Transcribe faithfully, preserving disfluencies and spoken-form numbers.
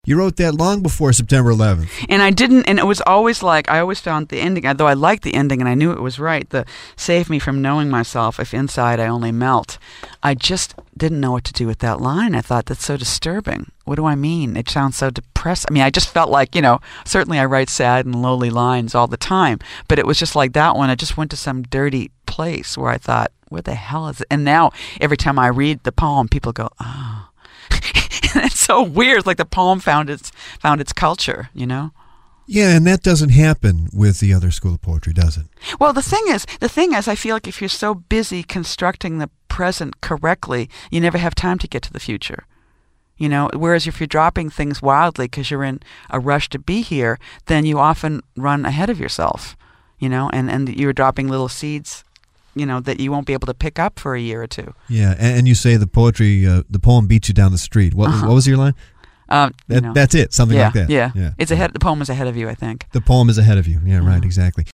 You wrote that long before September eleventh. And I didn't, and it was always like, I always found the ending, although I liked the ending and I knew it was right, the save me from knowing myself if inside I only melt. I just didn't know what to do with that line. I thought, that's so disturbing. What do I mean? It sounds so depressing. I mean, I just felt like, you know, certainly I write sad and lowly lines all the time, but it was just like that one. I just went to some dirty place where I thought, where the hell is it? And now every time I read the poem, people go, oh. It's so weird. Like the poem found its found its culture, you know? Yeah, and that doesn't happen with the other school of poetry, does it? Well, the thing is, the thing is, I feel like if you're so busy constructing the present correctly, you never have time to get to the future. You know, whereas if you're dropping things wildly because you're in a rush to be here, then you often run ahead of yourself, you know, and, and you're dropping little seeds, you know, that you won't be able to pick up for a year or two. Yeah, and, and you say the poetry, uh, the poem beats you down the street. What, uh-huh. what was your line? Uh, that, you know. That's it, something yeah, like that. Yeah, yeah. It's ahead. The poem is ahead of you, I think. The poem is ahead of you. Yeah, uh-huh. right, exactly.